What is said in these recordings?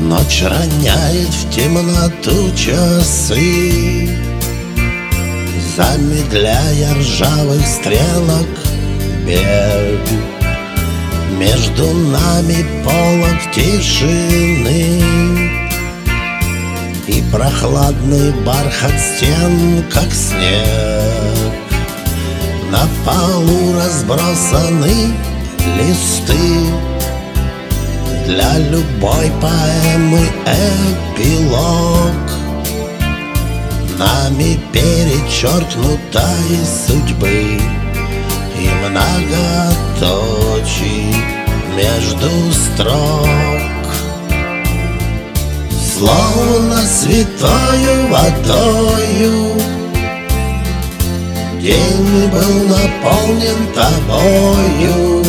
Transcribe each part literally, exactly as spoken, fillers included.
Ночь роняет в темноту часы, замедляя ржавых стрелок бег. Между нами полог тишины и прохладный бархат стен, как снег. На полу разбросаны листы для любой поэмы эпилог. Нами перечеркнутой судьбы и многоточий между строк. Словно святою водою день был наполнен тобою,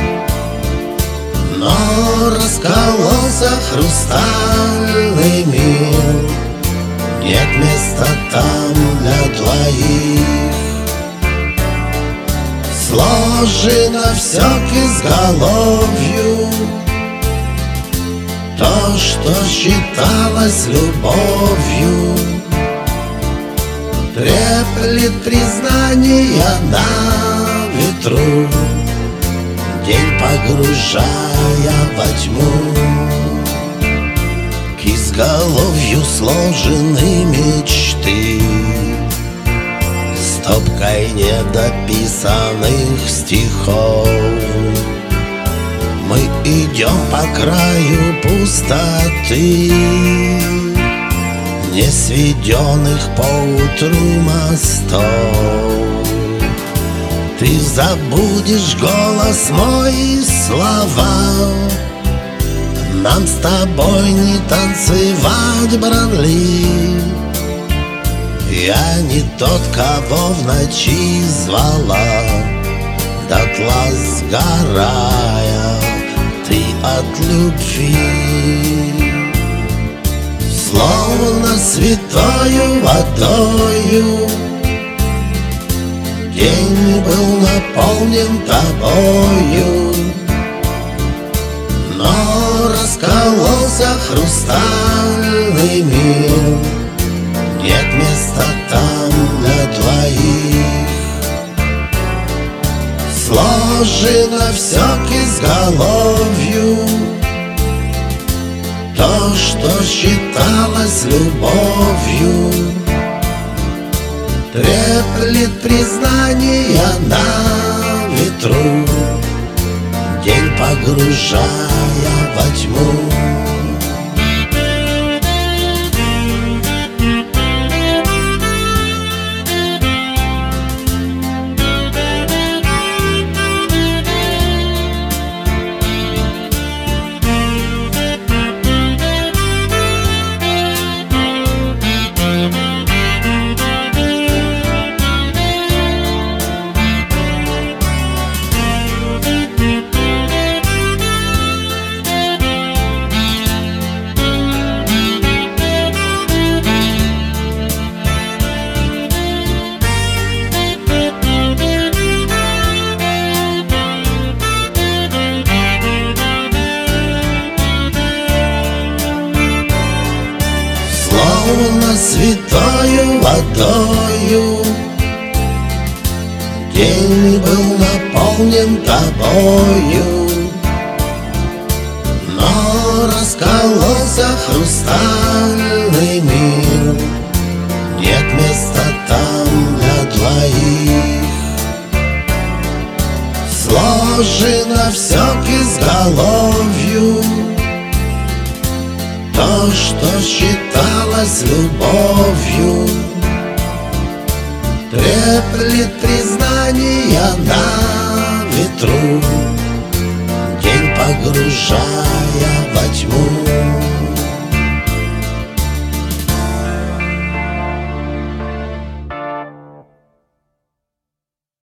но раскололся хрустальный мир. Нет места там для двоих. Сложено все к изголовью, то, что считалось любовью, треплет признания на ветру, день погружая во тьму. К изголовью сложены мечты стопкой недописанных стихов. Мы идем по краю пустоты, не сведенных поутру мостов. Ты забудешь голос мой и слова, нам с тобой не танцевать бранли. Я не тот, кого в ночи звала, дотла сгорая ты от любви. Словно святою водою день был наполнен тобою, но раскололся хрустальный мир. Нет места там для двоих. Сложено все к изголовью, то, что считалось любовью, треплет признания на ветру, день погружая во тьму. Словно святою водою день был наполнен тобою, но раскололся хрустальный мир. Нет места там для двоих. Сложено все к изголовью, то, что считалось любовью, треплет признания на ветру, день погружая